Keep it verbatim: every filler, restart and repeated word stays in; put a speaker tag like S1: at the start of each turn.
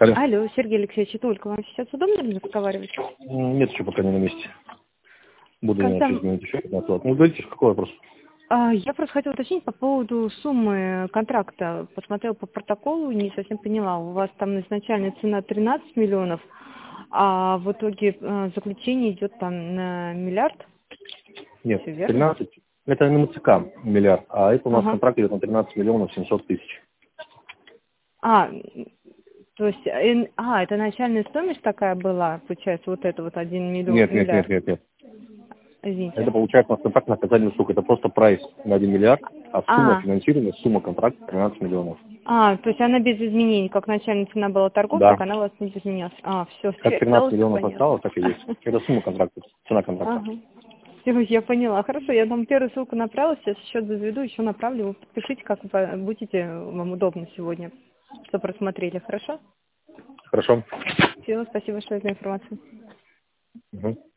S1: Алло.
S2: Алло, Сергей Алексеевич, только вам сейчас удобно ли разговаривать?
S1: М, Нет, еще пока не на месте. Буду, наверное,
S2: Когда...
S1: через минут еще пятнадцать. Ну, говорите, какой вопрос?
S2: А, я просто хотела уточнить по поводу суммы контракта. Посмотрела по протоколу, не совсем поняла. У вас там изначальная цена тринадцать миллионов, а в итоге э, заключение идет там на миллиард.
S1: Нет,
S2: Все верно?
S1: тринадцать. Это на МЦК миллиард, а это у нас
S2: Ага.
S1: контракт идет на тринадцать миллионов семьсот тысяч.
S2: А, то есть, э, а, это начальная стоимость такая была, получается, вот это вот один миллион,
S1: Нет, нет, нет,
S2: миллиард.
S1: нет, нет.
S2: Извините.
S1: Это получается у нас контракт на оказание услуг. Это просто прайс на один миллиард, а сумма
S2: А,
S1: финансирования, сумма контракта тринадцать миллионов.
S2: А, то есть она без изменений, как начальная цена была торгов,
S1: Да.
S2: так она у вас не изменилась. А, все,
S1: Как тринадцать
S2: целостно
S1: миллионов
S2: понятно.
S1: осталось, так и есть. Это сумма контракта, цена контракта.
S2: Ага. Все, я поняла. Хорошо, я там первую ссылку направила, сейчас счет заведу, еще направлю. Вы подпишите, как вы будете, вам удобно сегодня, что просмотрели, хорошо?
S1: Хорошо.
S2: Все, спасибо большое за информацию.
S1: Мгм.